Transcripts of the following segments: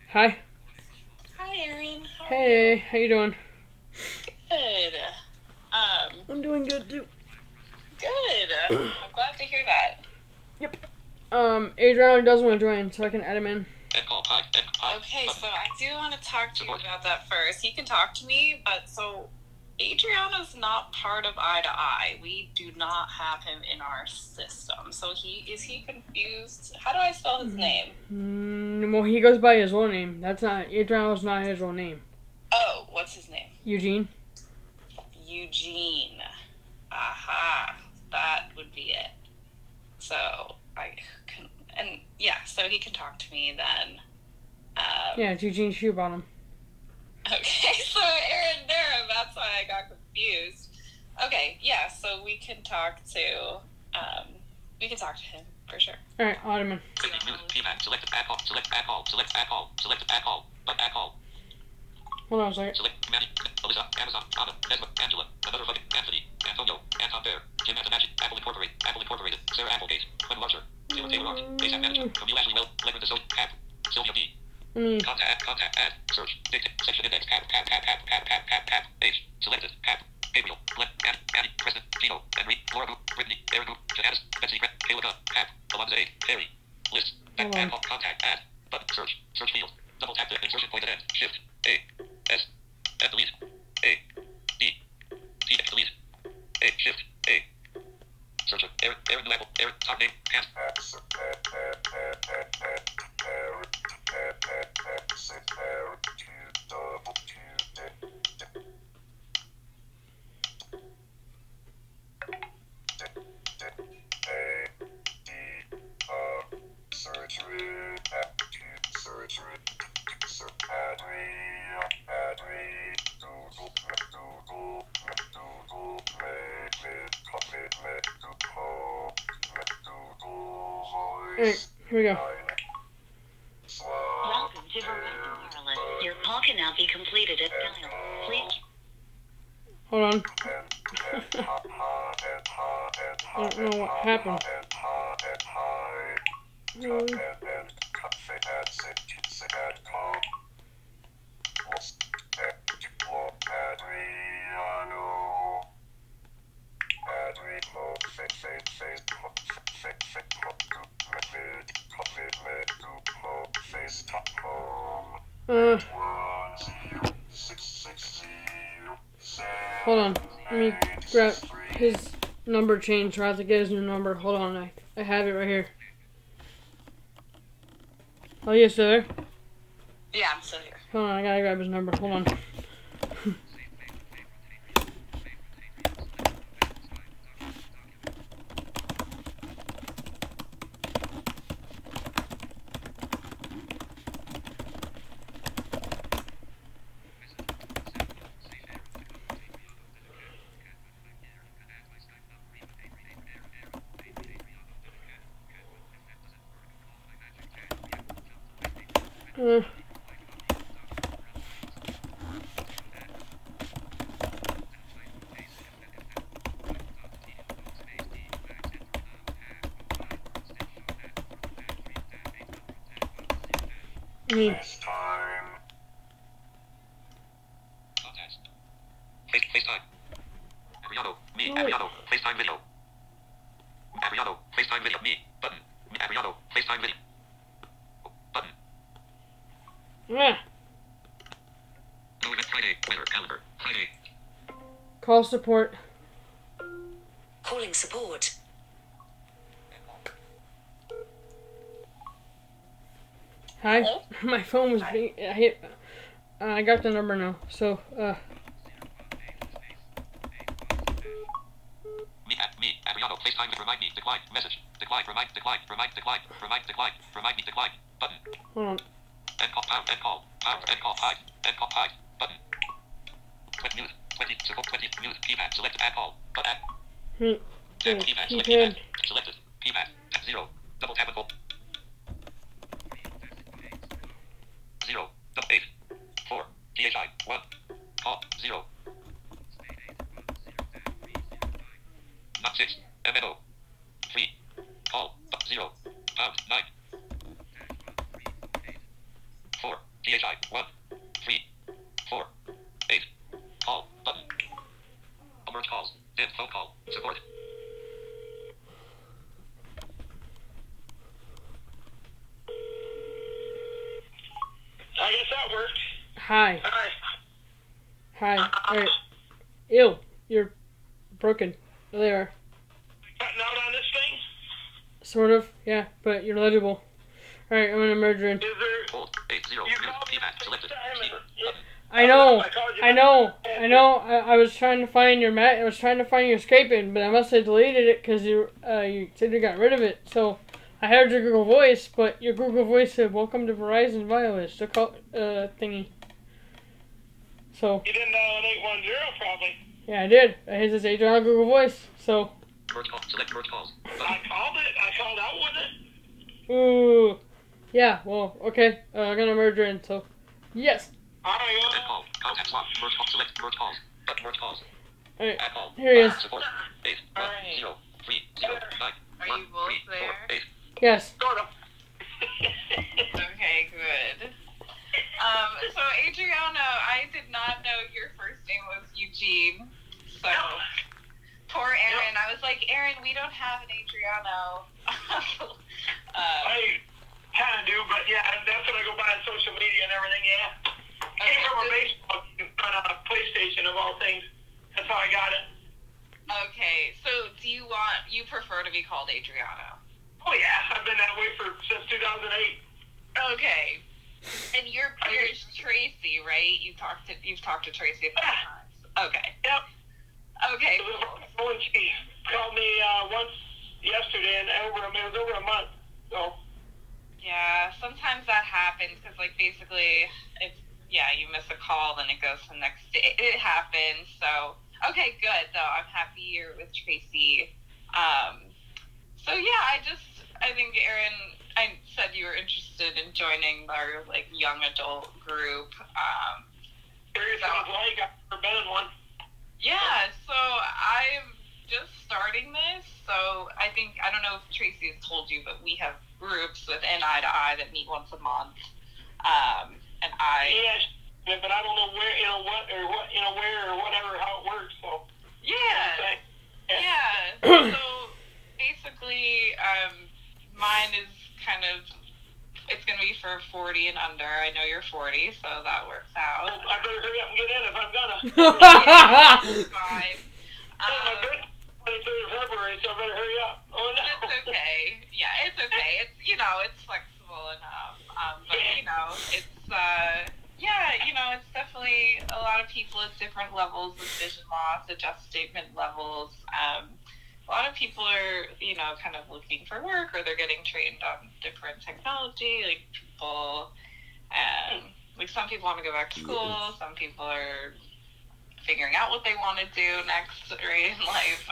Hi. Hi, Erin. How are Hey, you? how you doing? Good. I'm doing good too. Good. I'm glad to hear that. Yep. Adrian doesn't want to join, so I can add him in. Okay, so I do want to talk to you about that first. He can talk to me, but so Adriana's not part of Eye to Eye. We do not have him in our system. So is he confused? How do I spell his name? Well, he goes by his old name. That's not Adrian was not his real name. Oh, what's his name? Eugene. Eugene. Aha. That would be it. So I can, and yeah, so he can talk to me then. Yeah, it's Eugene Shoebottom. Okay, so Aaron Durham, that's why I got confused. Okay, yeah, so we can talk to him for sure. All right, Ottoman. Hold on a second. Select Manny, Alyssa, Amazon, Anna, Nesma, Angela, Another Fucking, Anthony, Antonio, Anton Bear, Jim at the Magic, Apple Incorporated, Sarah Applegate, Glenn Larcher, Taylor Art, ASAP Manager, Camille Ashley Well, Legend the Zone, App, Sylvia B. Contact, add, search, dictate, section index, app, page, selected, app, Gabriel, Glenn, Annie, Preston, Gino, Henry, Laura Boo, Brittany, Aaron Boo, Janice, Betsy, Kayla Gunn, app, Alonzo A, Harry, list, add, contact, add, button, search field, double tap the insertion point at end, shift, A, S, F delete, A, D, D, delete, A, shift, A, search, Aaron New Apple, Aaron, top name, hand, Alright, here we go. Welcome to Verizon Wireless. Your call can now be completed at dial. Please. Hold on. I don't know what happened. Hold on. Let me grab his number change so I have to get his new number. Hold on, I have it right here. Oh, yes, sir. Yeah, I'm still here. Hold on, I gotta grab his number. Hold on. Me. contacts, FaceTime, Adriano, me, Oh, Adriano, FaceTime video, Adriano, FaceTime video, me, button, Adriano, FaceTime video, button, Ah. no event Friday, weather, calendar, Friday, Call support. Calling support. Hi. Hello? My phone was being. I hit. I got the number now. So, me, Adriano, FaceTime, remind me, decline, message, decline, remind me, decline, button, hold on. end call, hide, button, 20 news, 20, circle, 20, news, keypad, select, add call, but add, keypad, select, Keypad. selected, keypad, 0, double tap and hold, 0, double 8, 4, PHI, 1, call, 0, not 6, MNO, 3, call, 0, pound, 9, 4, PHI 1 3 4 8. Call button. Merge calls. Dim phone call. Support. I guess that worked. Hi. Hi. Alright. Ew. You're broken. There they are. Cutting out on this thing? Sort of. Yeah, but you're legible. Alright, I'm gonna merge her in. Is there... Hold 80. You called me Keypad selected. Speaker. Button. I know. called you I back. know. I was trying to find your I was trying to find your scraping, but I must have deleted it because you said you got rid of it. So I heard your Google Voice, but your Google Voice said "Welcome to Verizon Wireless," the call thingy. So You didn't dial an 810 probably. yeah, I did. I hit this agent on Google Voice. So Merge call. Select merge calls. I Button. called it. I called out with it. ooh, yeah. Well, okay. I'm gonna merge her in. So yes. Alright, End call. Contact slot. Merge call. Select merge calls. Button. Merge calls. Alright. Add call. Here he is. Support. 8 1 Alright. 0 3 0 9 Are 1 you both 3 4 there? 8. Yes. Sort of. Okay, good. So Adriano, I did not know your first name was Eugene. So poor Aaron. I was like, Aaron, we don't have an Adriano. I kind of do, but yeah, that's what I go by on social media and everything, yeah. Came from a baseball on a PlayStation of all things. That's how I got it. Okay, so you prefer to be called Adriano? Oh yeah, I've been that way since 2008. Okay. And your peer is Tracy, right? You've talked to Tracy a couple times. Okay. Yep. Okay. When she called me once yesterday, and it was over a month. So Yeah, sometimes that happens because, like, basically, if you miss a call, then it goes to the next day. It happens. So okay, good though. I'm happy you're with Tracy. So yeah, I think Aaron, I said you were interested in joining our like young adult group. curious what it's like. I've never been in one. Yeah, so I'm just starting this. So I don't know if Tracy has told you, but we have groups within Eye to Eye that meet once a month. And Yeah, but I don't know where, where or whatever, how it works. So yeah. So basically, mine is kind of, it's going to be for 40 and under. I know you're 40, so that works out. I better hurry up and get in if I'm gonna. Yeah, fine. My birthday's 23rd of February, so I better hurry up. Oh no. It's okay. Yeah, it's okay. It's, it's flexible enough. But, it's, it's definitely a lot of people at different levels of vision loss, adjustment levels. A lot of people are, kind of looking for work, or they're getting trained on different technology. Like people, some people want to go back to school. Some people are figuring out what they want to do next right in life.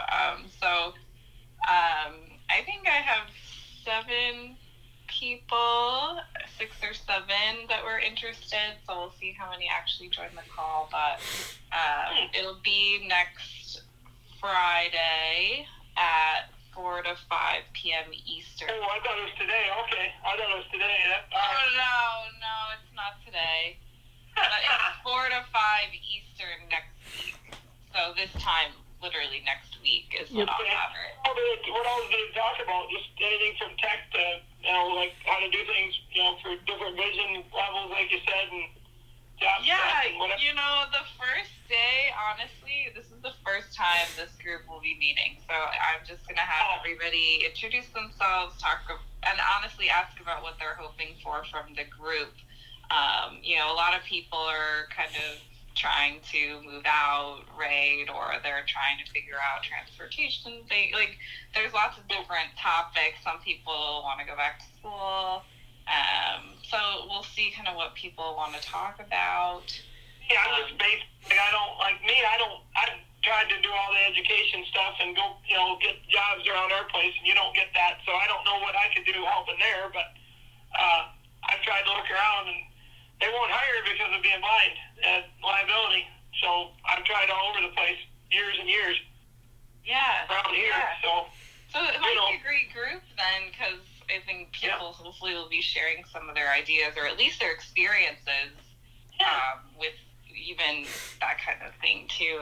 I think I have 7 people, 6 or 7 that were interested. So we'll see how many actually join the call. But it'll be next Friday at 4 to 5 p.m. Eastern. Oh, I thought it was today. Okay, I thought it was today. No, it's not today. But it's 4 to 5 Eastern next week. So this time, literally next week is when I'll have it. What else did it talk about? Just anything from tech to, like how to do things, for different vision levels, like you said, and job stuff and whatever. The first day, honestly, this is the first time this group will be meeting. So I'm just going to have everybody introduce themselves, and honestly ask about what they're hoping for from the group. A lot of people are kind of trying to move out, right? Or they're trying to figure out transportation. There's lots of different topics. Some people want to go back to school. So we'll see kind of what people want to talk about. Yeah, I'm just basic. I tried to do all the education stuff and go, get jobs around our place, and you don't get that. So I don't know what I could do helping there, but I've tried to look around, and they won't hire because of being blind and liability. So I've tried all over the place, years and years. Yeah. Around here, so it might be a great group then, because I think people hopefully will be sharing some of their ideas or at least their experiences with even that kind of thing too.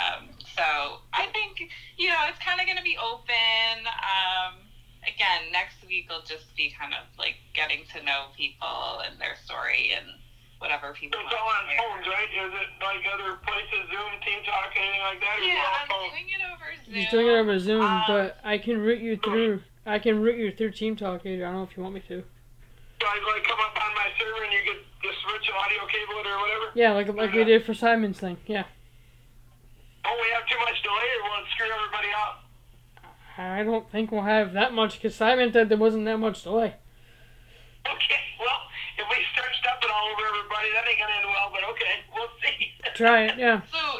So I think, it's kind of going to be open. Again, next week will just be kind of like getting to know people and their story and whatever people It's all on phones, right? Is it like other places, Zoom, Team Talk, anything like that? Or Yeah, all I'm phones? doing it over Zoom. He's doing it over Zoom, but I can route you through. I can route you through Team Talk. I don't know if you want me to. So I like come up on my server and you get just switch an audio cable it or whatever? Yeah, like we did for Simon's thing. Yeah. Oh, we have too much delay or will it screw everybody up? I don't think we'll have that much because Simon said there wasn't that much delay. Okay, well, if we start stepping all over everybody, that ain't gonna end well, but okay, we'll see. Try it, yeah. So,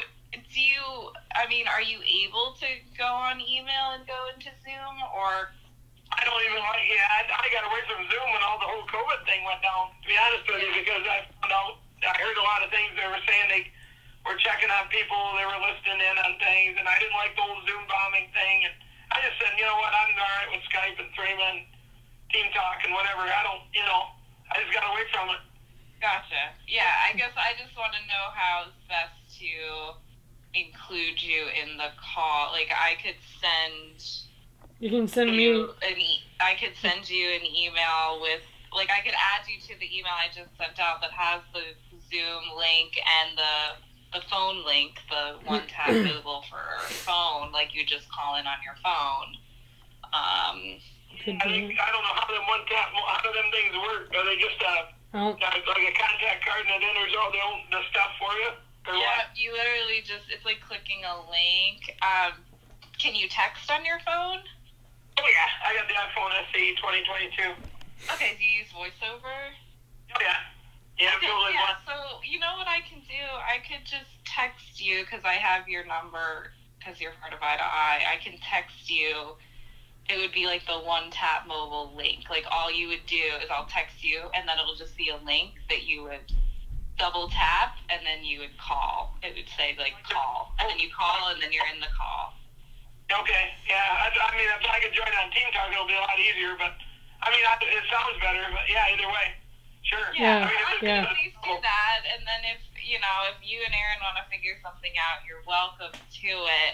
are you able to go on email and go into Zoom, or? I don't even like, I got away from Zoom when all the whole COVID thing went down, to be honest with you, because I heard a lot of things they were saying they were checking on people, they were listening in on things, and I didn't like the whole Zoom bombing thing, and I just said, you know what, I'm all right with Skype and Threema and Team Talk and whatever, I just got away from it. Gotcha. Yeah, I guess I just want to know how it's best to include you in the call. Like, I could send... You can send me... I could send you an email with... Like, I could add you to the email I just sent out that has the Zoom link and the phone link, the one-tap mobile for phone, like you just call in on your phone. I don't know how them things work. Are they just like a contact card and it enters all the stuff for you? Or yeah, what? you literally just, it's like clicking a link. Can you text on your phone? Oh yeah, I got the iPhone SE 2022. Okay, do you use VoiceOver? Oh yeah. Yeah, Okay, totally. yeah, so you know what I can do? I could just text you because I have your number because you're part of Eye to Eye. I can text you. It would be like the one-tap mobile link. Like all you would do is I'll text you and then it'll just be a link that you would double tap and then you would call. It would say like call. And then you call and then you're in the call. Okay, yeah. I mean, if I could join on Team Talk, it'll be a lot easier. But I mean, it sounds better. But yeah, either way, sure. Yeah, yeah. Please do that. And then if you and Aaron want to figure something out, you're welcome to it.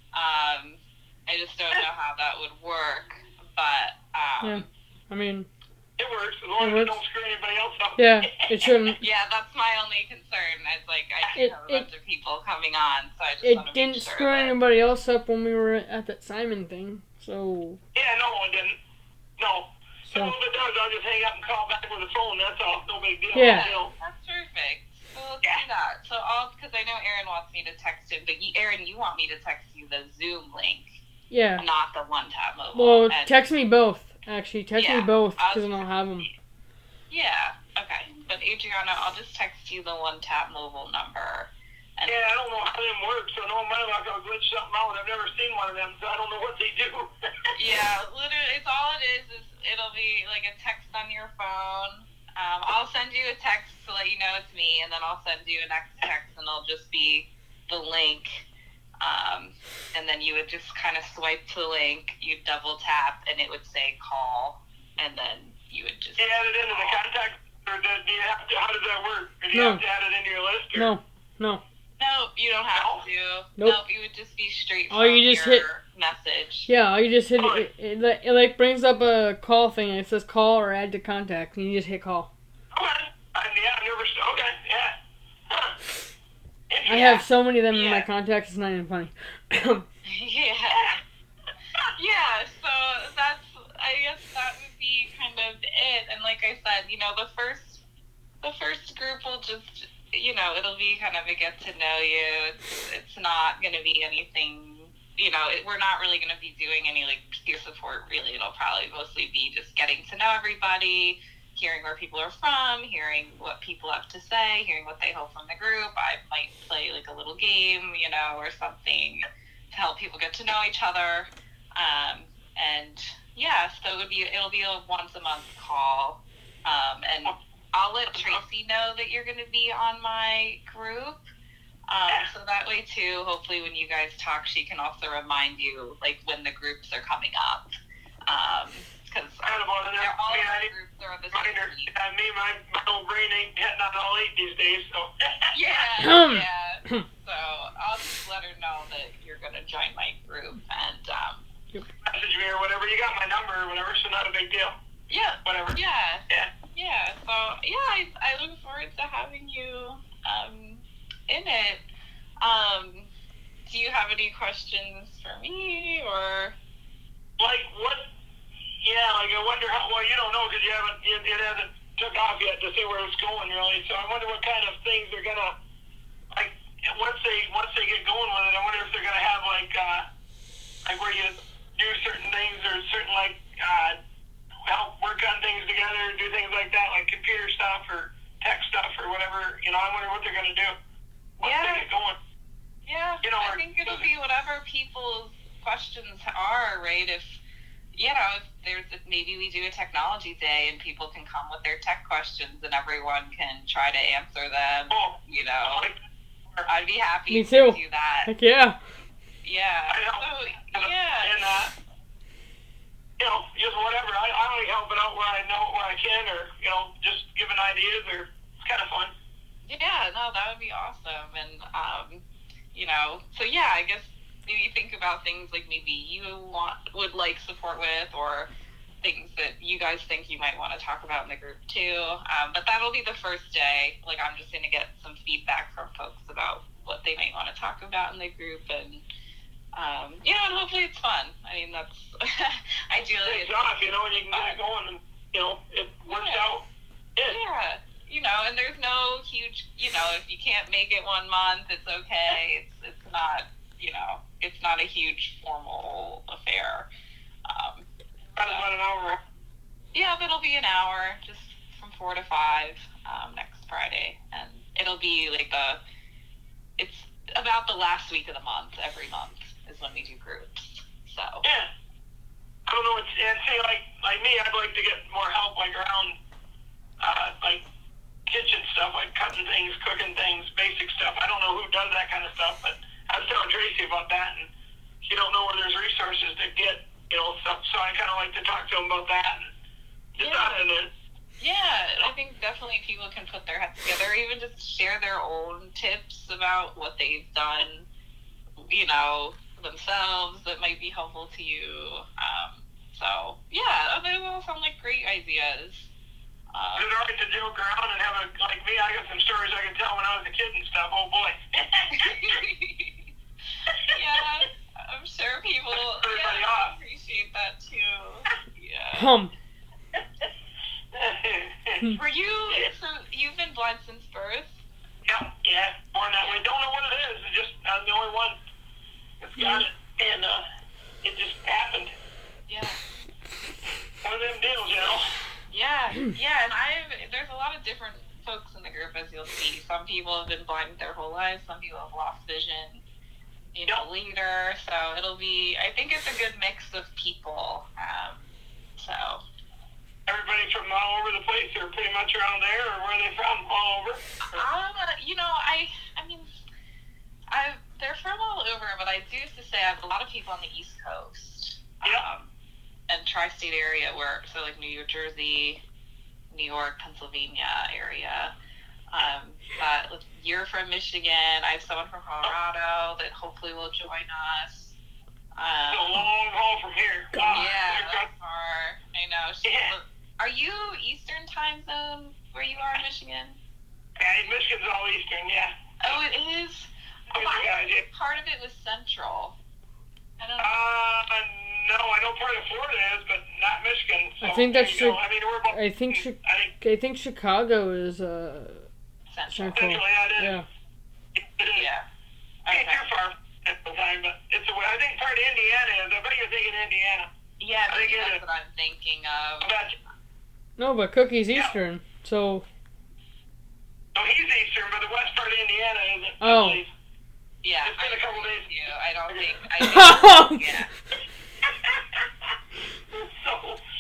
I just don't know how that would work, but yeah. I mean, it works as long as it don't screw anybody else up. Yeah, it shouldn't. Yeah, that's my only concern. It's like I have a bunch of people coming on, so I just it want to didn't make sure screw anybody else up when we were at that Simon thing. So yeah, no, it didn't. No. So if it does, I'll just hang up and call back with a phone. That's all. No big deal. Yeah. That's perfect. So let's do that. So because I know Aaron wants me to text him, but Aaron, you want me to text you the Zoom link. Yeah. Not the one-tap mobile. Well, text me both. Actually, text me both because I'll I don't have them. Yeah. Okay. But Adriana, I'll just text you the one-tap mobile number. And yeah, I don't know how them work, so no matter if I'll glitch something out. I've never seen one of them, so I don't know what they do. Yeah, literally, it's all it is it'll be like a text on your phone. I'll send you a text to let you know it's me, and then I'll send you a next text, and it'll just be the link. And then you would just kind of swipe to the link, you'd double tap, and it would say call, and then you would just... Do you add it into the contact, or do you have to, how does that work? Or do you have to add it into your list? Or? No. No, you don't have to. Nope. It would just be straight from you just your message. Yeah, you just hit it. It like brings up a call thing, and it says call or add to contact, and you just hit call. Okay. Yeah, I've never... Okay, yeah. Huh. I have so many of them in my contacts, it's not even funny. Yeah. Yeah, so I guess that would be kind of it. And like I said, the first group will just, it'll be kind of a get to know you. It's not going to be anything, we're not really going to be doing any like peer support really. It'll probably mostly be just getting to know everybody, hearing where people are from, hearing what people have to say, hearing what they hope from the group. I might play like a little game, or something to help people get to know each other. And yeah, so it'll be a once a month call. And I'll let Tracy know that you're going to be on my group. So that way too, hopefully when you guys talk, she can also remind you like when the groups are coming up. because Kind of on it. they're all Yeah, of I our need groups are on the mine same are, team. my old brain ain't hitting on all 8 these days, so. Yeah. So I'll just let her know that you're gonna join my group, and Message me or whatever. You got my number or whatever, so not a big deal. yeah, Whatever. yeah. Yeah. So yeah, I look forward to having you in it. Do you have any questions for me or? Like what? Yeah, like I wonder how. Well, you don't know because you haven't. It hasn't took off yet to see where it's going really. So I wonder what kind of things they're gonna like once they get going with it. I wonder if they're gonna have like where you do certain things or certain help work on things together, do things like that, like computer stuff or tech stuff or whatever. You know, I wonder what they're gonna do once they get going. Yeah, You know, I think it'll be whatever people's questions are, right? If maybe we do a technology day and people can come with their tech questions and everyone can try to answer them. You know, I'd be happy Me too. to do that. Heck yeah. Yeah. I know. So yeah. And you know, just whatever. I like helping out where I can, or you know, just giving ideas, or it's kind of fun. Yeah, no, that would be awesome. And you know, so yeah, I guess maybe think about things like maybe you would like support with, or things that you guys think you might want to talk about in the group too. But that'll be the first day. Like, I'm just going to get some feedback from folks about what they might want to talk about in the group, and you know, and hopefully it's fun. I mean, that's ideally It's off, you know, and you can get it going, and you know, it works out. Yeah. You know, and there's no huge, you know, if you can't make it 1 month, it's okay. It's not, you know, it's not a huge formal affair. About an hour. Yeah, but it'll be an hour, just from 4 to 5 next Friday, and it'll be like it's about the last week of the month. Every month is when we do groups. So Yeah. I don't know. And see, like me, I'd like to get more help, like around, like kitchen stuff, like cutting things, cooking things, basic stuff. I don't know who does that kind of stuff, but I was telling Tracy about that, and she don't know where there's resources to get, you know, stuff. So I kind of like to talk to them about that. And just and then. Yeah, I think definitely people can put their heads together, or even just share their own tips about what they've done, you know, themselves that might be helpful to you. So yeah, they all sound like great ideas. Is it alright to joke around and have like me, I got some stories I can tell when I was a kid and stuff. Oh boy. Yeah, I'm sure people appreciate that too. Yeah. Were you, so you've been blind since birth? Yeah, born that way. Don't know what it is. It's just, I'm the only one that's got it. And it just happened. Yeah. One of them deals, you know? Yeah, and there's a lot of different folks in the group, as you'll see. Some people have been blind their whole lives, some people have lost vision, you know, later. So I think it's a good mix of people. So. Everybody from all over the place, or pretty much around there, or where are they from? All over? You know, I mean, they're from all over, but I do have to say I have a lot of people on the East Coast. And tri-state area, so like New Jersey, New York, Pennsylvania area. But you're from Michigan. I have someone from Colorado that hopefully will join us. It's a long haul from here. Yeah, that's far. I know. Are you Eastern time zone where you are in Michigan? Yeah, Michigan's all Eastern, yeah. Oh, it is? Part of it was Central. I don't know. No, I know part of Florida is, but not Michigan. So I think that's true. I mean, we're about, I think Chicago is Central. Central, yeah, it is. Yeah. It is. Yeah. Ain't too far at the time, but it's I think part of Indiana is. I bet you're thinking Indiana. Yeah, maybe that's what I'm thinking of. No, but Cookie's Eastern, so. No, he's Eastern, but the west part of Indiana isn't. Oh. Yeah, it's been a couple days. I don't think. Yeah. So,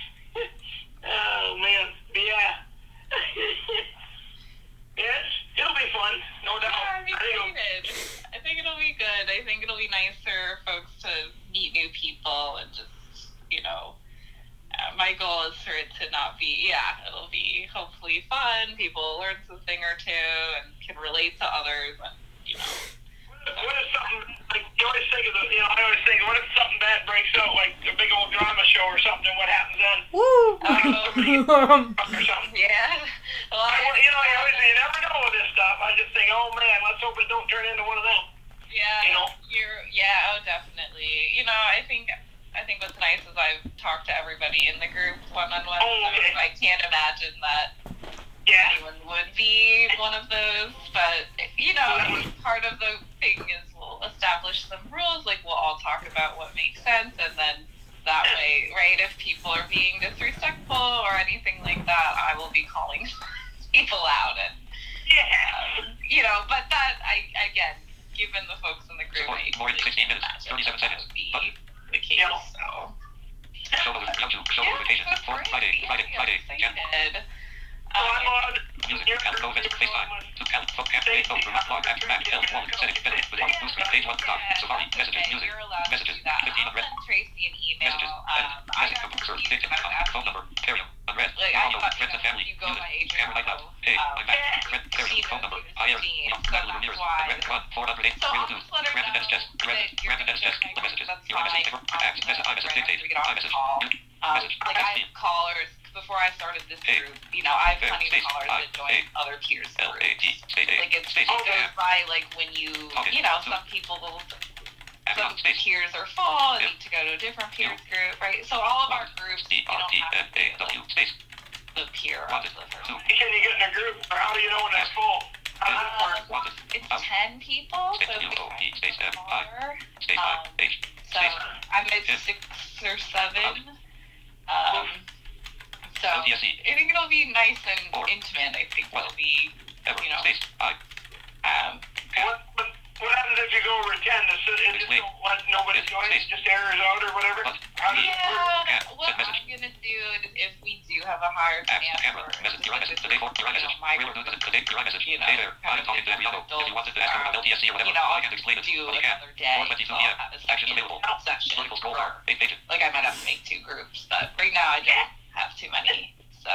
oh man, yeah. It'll be fun, no doubt. Yeah, I'm excited. I think it'll be good. I think it'll be nice for folks to meet new people and just, you know, my goal a thing or two and can relate to others, and you know. What if something, like, you always think of I always think, what if something bad breaks out, like a big old drama show or something, what happens then? Woo! Or something. Yeah. Well, You never know with this stuff. I just think, oh man, let's hope it don't turn into one of them. yeah. You know? Oh, definitely. You know, I think what's nice is I've talked to everybody in the group one-on-one. Oh, okay. So I can't imagine that Yeah. anyone would be one of those, but you know, I think part of the thing is we'll establish some rules, like we'll all talk about what makes sense, and then that way, right, if people are being disrespectful or anything like that, I will be calling people out, and you know, but that, again, given the folks in the group, Support, I more than 16 minutes, imagine 37 that seconds. would be Button. the case, Yeah. so. Show YouTube, show notifications. that's For great. Friday, Jan. Excited. So I'm on Music, Go visit FaceTime. To Page, Phone, Remote, Log, Action, Back, Help, Wallet, Settings, Edit, with Blue Screen, Page 1, Stop, Safari, Messages, Music, You're allowed to Messages, do that. 15 I'll unread, send Tracy an email. Messages, Edit, I Message, got Search, confused Dictate, when I was Phone number, Area, unread, Like, I Download, thought, Friends and Family, you go by Music, age Camera Night Out, Hey, I'm back, Friend, Area, Phone number, IR, Natalie Ramirez, Unread, 1, 408, So Real I'll News, just let her Brandon Dennis Chess, know that you're Brandon Dennis Chess, gonna the messages, that's your message, fine. Act, message, iMessage, Dictate, We get off the iMessage, call. Message, Like, I Text, have callers, before I started this Hey. group, you know, I have Hey, plenty of Stace, callers I, that join hey. other peers LAT, groups. State A, Like, it State goes A, by, like, when you, Okay. you know, some people will, some Space, peers are full and Yeah. need to go to a different peers group, right? So all of our groups, you don't have to be ERTNAW, space, the peer Wanted, of the two, group. Can you get in a group, or how do you know when that's full? How does it work? Wanted, It's out, 10 people, so Space, we UO, try E, space, to M, I, smaller. space, I, H, So space, I'm at Yeah. 6 or 7. So LTSE, I think it'll be nice and Four. intimate. I think Well. it'll be, ever, you know, space, I, What happens if you go over 10? It just don't let nobody join, it just errors out or whatever? How does it work? yeah, Cat, what send message. I'm gonna do is if we do have a higher App, demand camera, for message, your iMessage, the day for, your iMessage, my Wheeler News, the day, your iMessage, you know, hey there, kind I'm of talking to Adriano, if you wanted to ask him about LTSC or whatever, you know, I can't explain it, do but you can. another day. 4:22 so p.m. I'll have a Actions second available. session Political scroll for- bar, 8 pages. Like I might have to make 2 groups, but right now I don't have too many. So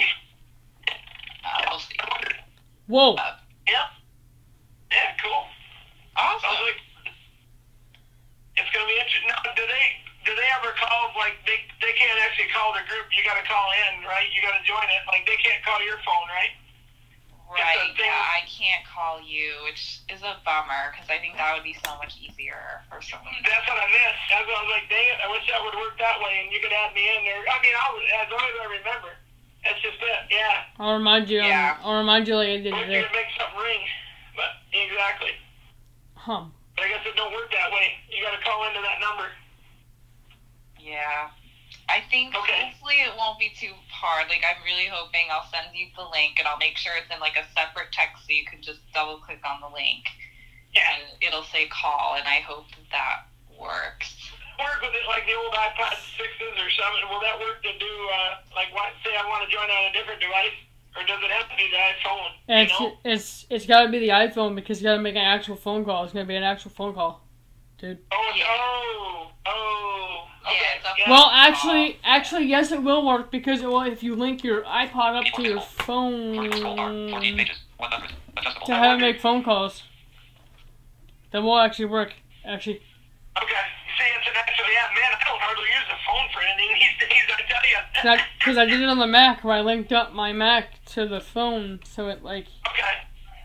we'll see. Whoa! Yeah. Yeah, cool. Sounds Awesome. like it's gonna be interesting. Now, do they ever call, like, they can't actually call the group, you gotta call in, right? You gotta join it, like, they can't call your phone, right? Right, It's a thing. yeah, I can't call you, which is a bummer, because I think that would be so much easier for someone. That's what I missed. That's what I was like, dang it, I wish that would work that way, and you could add me in there. I mean, as long as I remember. That's just it, yeah. I'll remind you. Yeah. I'll remind you like I did I wish you today. could make something ring, but exactly. But I guess it don't work that way. You gotta call into that number. Yeah. I think Okay. hopefully it won't be too hard. Like, I'm really hoping I'll send you the link, and I'll make sure it's in, like, a separate text so you can just double-click on the link, Yeah. and it'll say call, and I hope that works. Work with it like the old iPod 6s or 7. Will that work to do, like, what, say I want to join on a different device? Or does it have to be the iPhone? And You know? it's got to be the iPhone because you got to make an actual phone call. It's gonna be an actual phone call, dude. Okay. Yeah, Okay. it's a Yeah. Well, actually, yes, it will work because it will if you link your iPod up to your Political scroll bar, 14 phone pages, 100, adjustable. to have it make phone calls. Then will actually work. Actually, Okay. See, it's an actual, yeah, man, I don't hardly use the phone for anything these days, I tell you. because I did it on the Mac where I linked up my Mac to the phone, so it like Okay.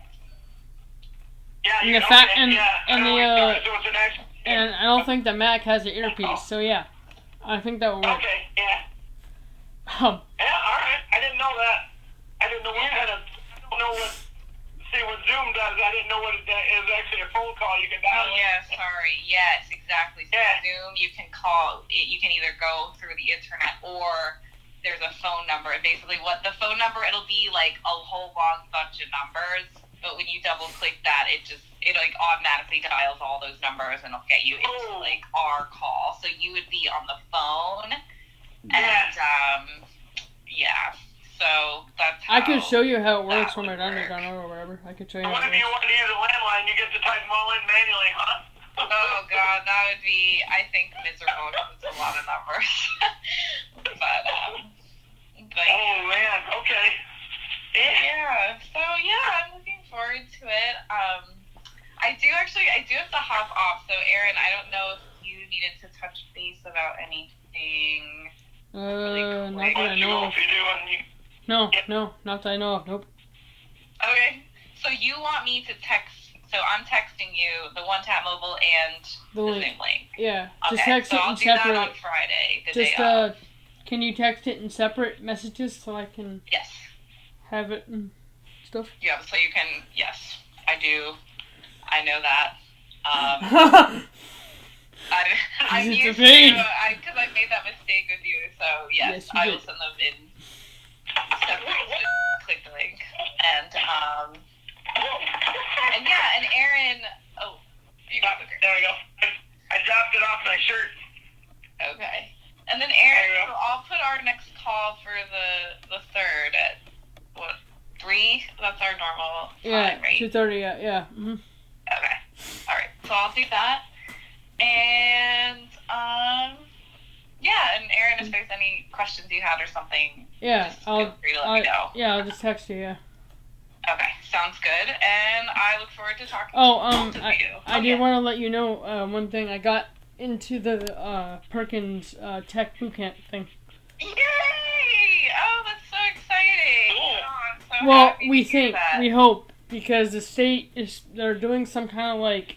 Yeah, And you the can, fact- okay, and- yeah. and I the, always thought so it's an actual, and I don't think the Mac has an earpiece. So yeah, I think that will work. Okay, yeah. Um, Yeah, alright. I didn't know that. I didn't know what Yeah. kind of, I don't know what, see what Zoom does, I didn't know what it is actually a phone call you can dial Oh, in. yeah, sorry. Yes, exactly. So Yeah. Zoom, you can call, you can either go through the internet or there's a phone number. And basically what the phone number, it'll be like a whole long bunch of numbers. But when you double click that, it like automatically dials all those numbers and it'll get you into Oh. like our call. So you would be on the phone. Yeah. And, yeah. So that's how I could show you how it works that when we're would done work. or whatever. I could show you So how what it if you works. want to use a landline, you get to type them all in manually, huh? Oh god, that would be, I think, miserable because it's a lot of numbers. but Oh man, okay. Yeah. So yeah, I'm looking forward to it. I do have to hop off. So Aaron, I don't know if you needed to touch base about anything. Not that I Let you know know of. if you do, and you. No, not that I know of. Nope. Okay. So you want me to text? So I'm texting you the One Tap Mobile and The the link. Zoom link. Yeah. Just Okay. text So it I'll in do that separate. on Friday, the Just day of. can you text it in separate messages so I can Yes. have it and stuff? Yeah. So you can. Yes, I do. I know that. I'm It's a used to pain. because I made that mistake with you. So yes, Yes, you I did. will send them in separate. Click the link and yeah, and Aaron. Oh, There we go. I dropped it off my shirt. okay. And then Aaron, There you so go. I'll put our next call for the 3rd at what 3? That's our normal Yeah, time, right? 2:30. Yeah. Mm-hmm. Okay. All right. So I'll do that. And yeah, and Aaron, if there's any questions you had or something, Yeah, just feel free to let me know. Yeah, I'll just text you. Yeah. Okay, sounds good. And I look forward to talking Oh, to both of you. I did want to let you know one thing. I got into the Perkins Tech Bootcamp thing. Yay! Oh, that's so exciting. Cool. Oh, I'm so Well, happy we to hear think, that. we hope, because the state they're doing some kind of like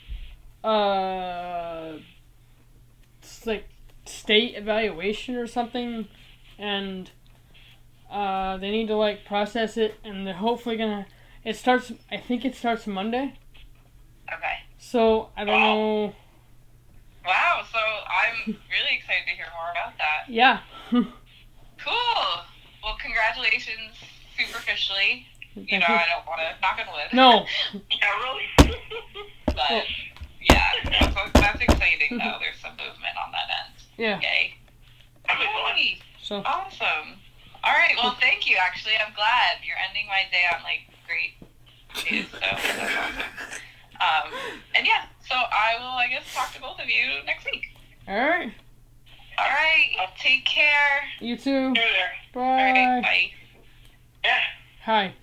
it's like state evaluation or something, and they need to like process it, and they're hopefully gonna. I think it starts Monday. Okay. So I don't know. Wow, so I'm really excited to hear more about that. Yeah. Cool. Well, congratulations, superficially. Thank You know, you. I don't want to knock on wood. No. Yeah, really? But, yeah, that's exciting, though. There's some movement on that end. Yeah. Yay. Yay. So Awesome. All right, well, thank you, actually. I'm glad you're ending my day on, like, great news, so that's awesome. And, yeah, so I will, I guess, talk to both of you next week. all right. All right, take care. You too. You're there. Bye. All right, bye. Yeah. Hi.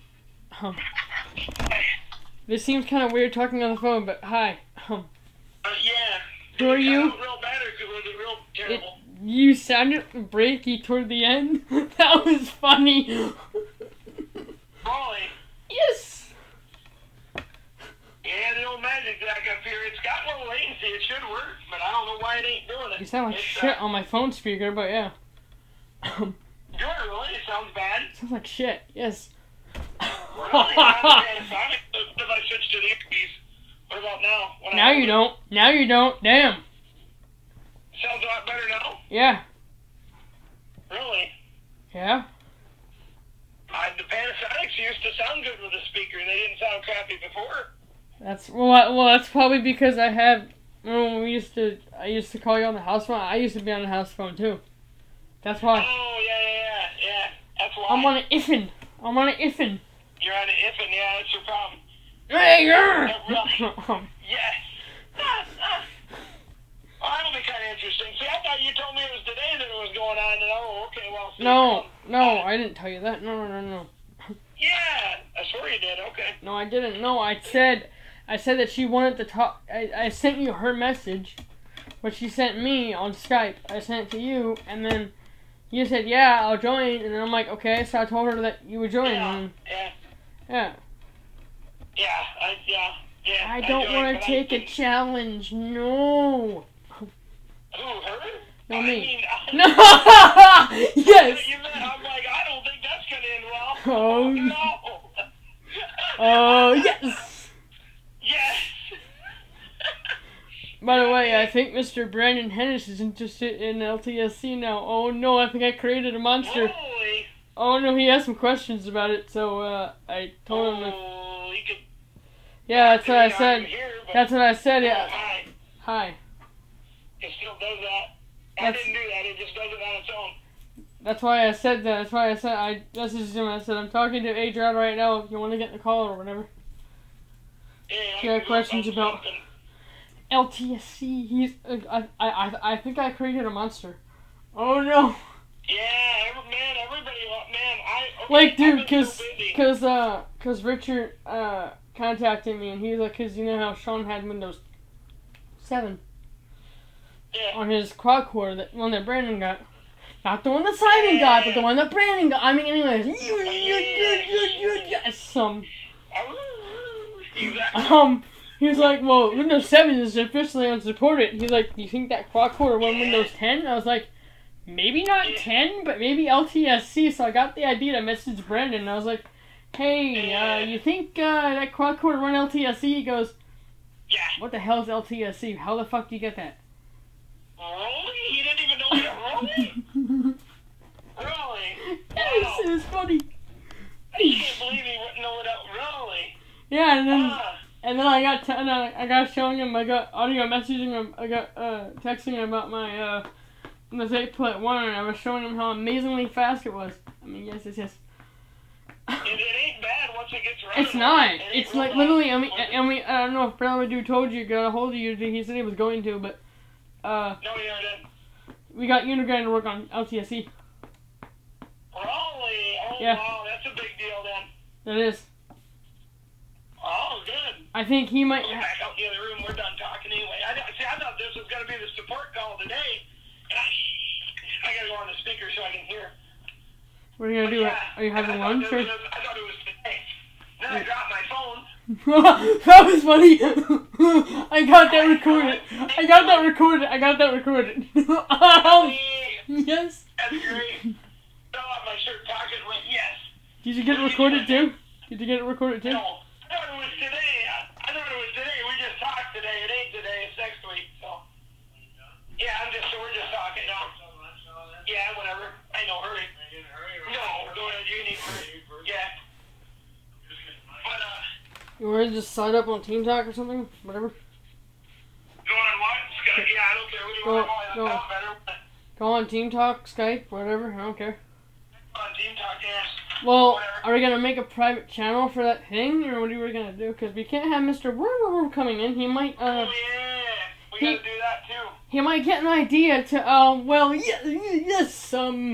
This seems kind of weird talking on the phone, but hi. Yeah. Who are It you? got real bad or was it real terrible? You sounded breaky toward the end. That was funny. Really? Yes. Yeah, the old magic jack up here. It's got a little latency. It should work, but I don't know why it ain't doing it. You sound like It's, shit on my phone speaker, but yeah. Doing it really? It sounds bad. Sounds like shit. Yes. Really? If I switch to the earpiece, what about now? When Now you don't. Now you don't. Damn. Sounds a lot better now. Yeah. Really? Yeah. The Panasonics used to sound good with the speaker. They didn't sound crappy before. That's well. That's probably because I have. When I used to call you on the house phone. I used to be on the house phone too. That's why. Oh, yeah. That's why. I'm on an iffin. You're on an ifin, yeah, that's your problem. Hey, Yes. Well, that'll be kind of interesting. See, I thought you told me it was today that it was going on, and okay, well. No, I didn't tell you that. No. Yeah, I swear you did. Okay. No, I didn't. No, I said that she wanted to talk. I sent you her message, but she sent me on Skype. I sent it to you, and then you said, yeah, I'll join, and then I'm like, okay, so I told her that you would join. And, yeah. I don't want to take a challenge. No. Who, her? No, me. I mean, No. Yes. I'm like, I don't think that's going to end well. Oh. No. Oh, yes. Yes. By the way, I think Mr. Brandon Hennis is interested in LTSC now. Oh no, I think I created a monster. Holy. Oh no, he has some questions about it, so I told him. Oh, he could. Yeah, that's what I said. Here, but, That's what I said. oh, Yeah. hi. Hi. It still does that. I That's- didn't do that. It just does it on its own. That's why I said that. That's why I messaged him. I said I'm talking to Adrian right now. If you want to get in the call or whatever. Yeah. I Yeah, can questions look about- up something. LTSC. He's. I think I created a monster. Oh no. Man, everybody, man, Like, dude, I've been so busy. cause Richard contacted me and he's like, cause you know how Sean had Windows 7 Yeah. on his quad core, that one that Brandon got, not the one that Simon got, but the one that Brandon got. I mean, anyways, Exactly. he was like, well, Windows 7 is officially unsupported. He's like, do you think that quad core will run Windows 10? I was like, maybe not 10, but maybe LTSC. So I got the idea to message Brandon. And I was like, hey, you think that quad core will run LTSC? He goes, Yeah. what the hell is LTSC? How the fuck do you get that? Really? You didn't even know that? Really? Really? Yes, Wow. it was funny. I can't believe he wouldn't know that. Really? Yeah, and then Ah. and then I got showing him, I got audio messaging him, I got texting him about my this 8.1, and I was showing him how amazingly fast it was. I mean, yes. It ain't bad once it gets running. It's not. It ain't It's real like bad. literally. I don't know if Bradley Dude told you, got a hold of you. He said he was going to, but No, you never did. we got Unigram to work on LTSC. Really? Oh, Yeah. wow. That's a big deal then. That is. Oh, good. I think he might. Go back out in the other room. We're done talking anyway. I thought this was going to be the support call today. And I got to go on the speaker so I can hear. What are you gonna do? Yeah. Are you having I thought lunch it or? was- I thought it was today. Then I dropped my phone. That was funny. I got that recorded. I got that recorded. Yes. That's great. Fell off my shirt pocket and went, yes. Did you get it recorded too? Did you get it recorded too? No. I thought it was today. We just talked today. It ain't today. It's next week. So. Yeah, we're just talking now. Yeah, whatever. I know. Hurry. No, go ahead. You need to hurry. Yeah. But, You want to just sign up on Team Talk or something? Whatever. go on what? Scott? Yeah, I don't care. What do you want to Go. call it? Better. Go on Team Talk, Skype, whatever. I don't care. On Team Talk, yeah. Well, Whatever. are we gonna make a private channel for that thing, or what are we gonna do? Because we can't have Mr. Woo coming in. He might Oh, yeah. We he- gotta do that, too. he might get an idea to yes,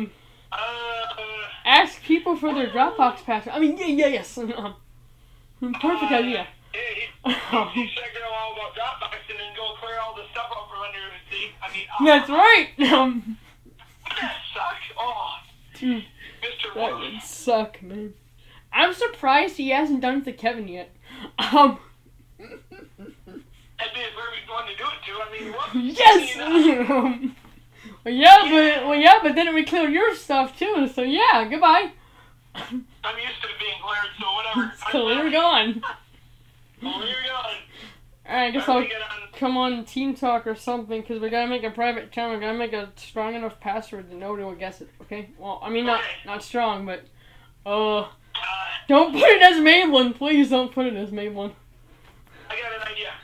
ask people for their Dropbox password. I mean, yes. Perfect idea. Yeah, he said go all about Dropbox and then go clear all the stuff up from under his seat. I mean, That's right. that sucks. Oh, Dude, Mr. that Wolf. would suck, man. I'm surprised he hasn't done it to Kevin yet. That'd be a perfect one to do it to. I mean, what? Yes. You know? Well, yeah, but then we clear your stuff too. So yeah, goodbye. I'm used to it being cleared, so whatever. It's clear gone. Well, here we go. Alright, I guess Where I'll we get on? come on Team Talk or something, because we gotta make a private channel. We gotta make a strong enough password that nobody will guess it, okay? Well, I mean, not strong, but, don't put it as Maybelline. Please don't put it as Maybelline. I got an idea.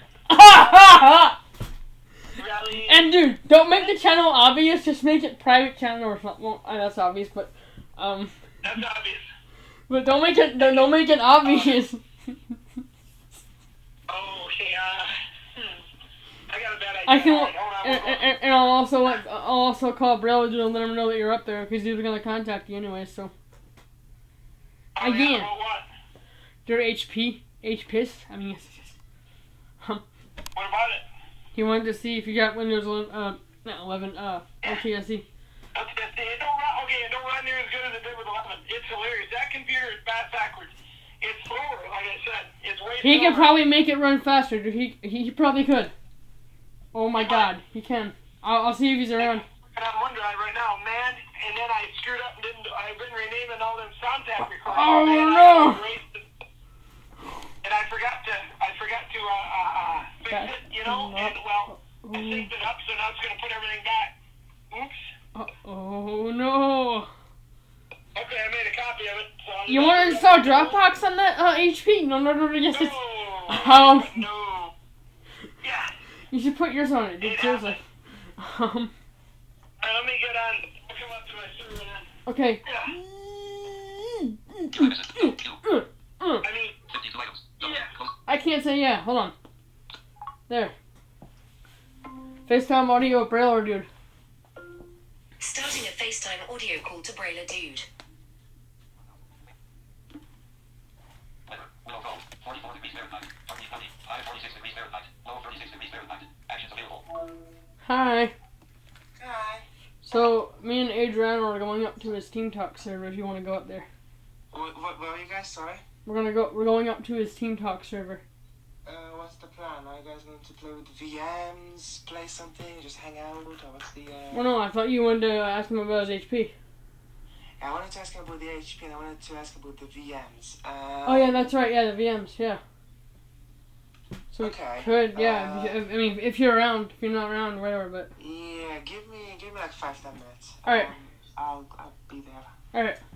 Rally. And dude, don't make the channel obvious, just make it private channel or something. Well, that's obvious, but, That's obvious. but don't make it obvious. Oh, okay, I got a bad idea. I can, Alright, hold on. and I'll also call Braille to let him know that you're up there, because he was gonna contact you anyway, so. Oh, yeah, Again. about what? Your HPIS, I mean, yes. What about it? He wanted to see if you got Windows 11, not 11, LTSC. It don't run near as good as it did with 11. It's hilarious. That computer is backwards. It's slower, like I said. It's way He slower. could probably make it run faster, dude. He probably could. Oh my god, he can. I'll see if he's around. And I'm wondering right now, man, and then I screwed up and I've been renaming all them Soundtap recordings. Oh, man, no. And I forgot to fix Back it, you know, and well, I synced it up, so now it's going to put everything back. Oops. Oh no. Okay, I made a copy of it. So I'll You just- want to install Dropbox on that HP? No, yes. No. It's, No. Yeah. you should put yours on it, dude. Seriously. Let me get on. I'll come up to my server then. Okay. Yeah. I mean, 52 items. Double. Yeah. Close. I can't say yeah. Hold on. There. FaceTime audio with Braille, dude. Starting a FaceTime audio call to Brailer Dude. Weather. Willow Cove. 44 degrees Fahrenheit. Partly cloudy. High 46 degrees Fahrenheit. Low 36 degrees Fahrenheit. Actions available. Hi. Hi. So, me and Adriano are going up to his Team Talk server if you want to go up there. Where are you guys? Sorry. We're going up to his Team Talk server. What's the plan? Are you guys going to play with the VMs, play something, just hang out, or what's the? Well, no, I thought you wanted to ask him about his HP. I wanted to ask him about the HP, and I wanted to ask about the VMs. Oh yeah, that's right. Yeah, the VMs. Yeah. So Okay. we could, yeah. I mean, if you're around, if you're not around, whatever. But Yeah, give me like 5-10 minutes. All right. I'll be there. all right.